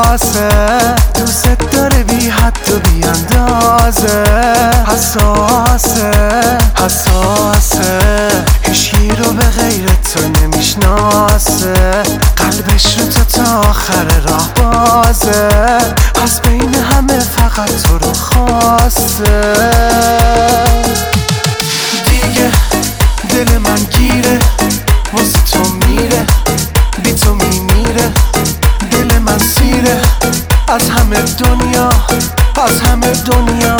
حساسه، دوست داره بی حد و بی اندازه. حساسه حساسه، هیچکی رو به غیر تو نمیشناسه. قلبش رو تا آخر راه بازه، از بین همه فقط تو رو خواسته. دیگه دل من گیره، واسه تو میره، بی تو میمیره. دل من سیره از همه دنیا، از همه دنیا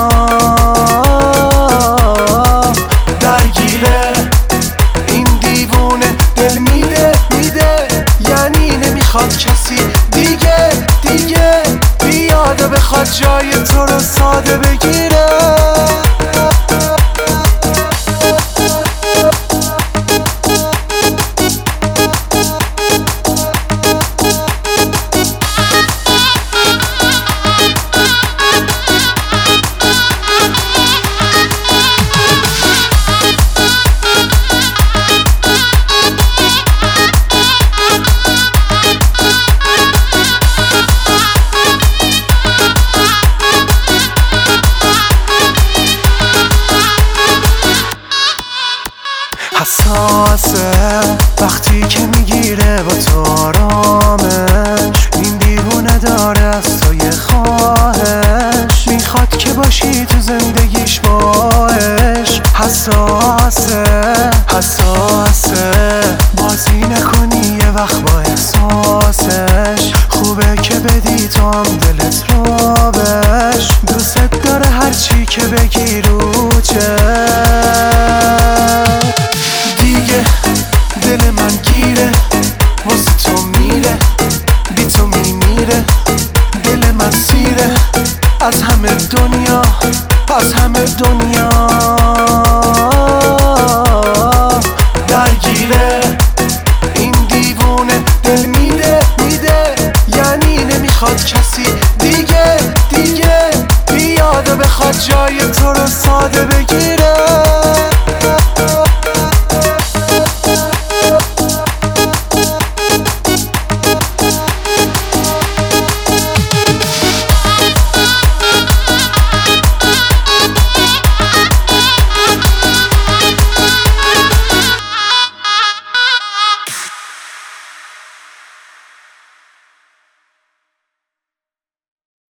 درگیره. این دیوونه دل میده یعنی نمیخواد کسی دیگه بیاد و بخواد جای تو رو ساده بگیره. حساسه وقتی که میگیره با تو آرامش. این دیوونه داره از تو یه خواهش، میخواد که باشی تو زندگیش باش. حساسه حساسه، بازی نکنی یه وقت با احساسش. خوبه که بدی تو هم دلت رو بش، دوست داره هرچی که بگی رو چه. دیگه دل من